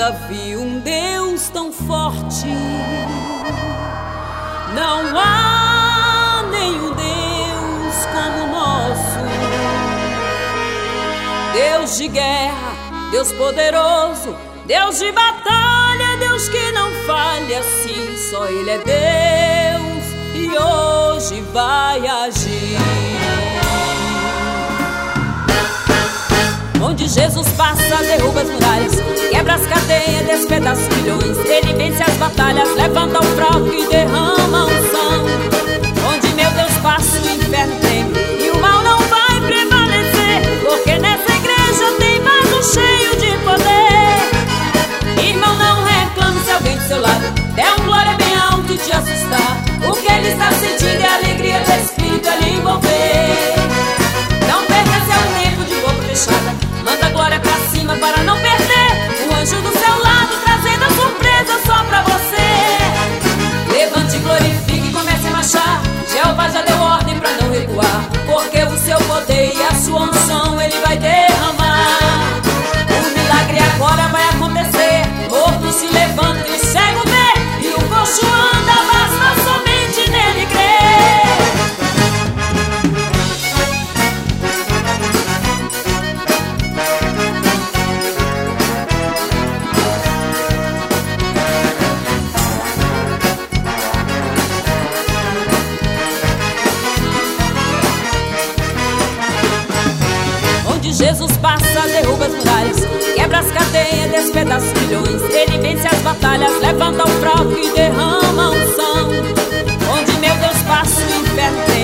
nunca vi um Deus tão forte. Não há nenhum Deus como o nosso. Deus de guerra, Deus poderoso, Deus de batalha, Deus que não falha. Sim, só Ele é Deus e hoje vai agir. Onde Jesus passa, derruba as muralhas, quebra as cadeias, despedaça os milhões. Ele vence as batalhas, levanta o fraco e derrama unção. Onde meu Deus passa, o inferno treme e o mal não vai prevalecer, porque nessa igreja tem vaso cheio de poder. Irmão, não reclame se alguém do seu lado der um glória bem alto e te assustar. O que ele está sentindo é a alegria do Espírito a lhe envolver. Não perca seu tempo de boca fechada, manda a glória pra cima para não perder o anjo do seu lado, trazendo a surpresa só pra você. Levante, glorifique e comece a marchar. Jeová já deu ordem pra não recuar, porque o seu poder e a sua unção Ele vai derramar. O milagre agora vai acontecer. Morto se levanta e o cego vê, e o coxo anda, basta somente nele crer. Jesus passa, derruba as muralhas, quebra as cadeias, despedaça os milhões. Ele vence as batalhas, levanta o fraco e derrama unção. Onde meu Deus passa, o inferno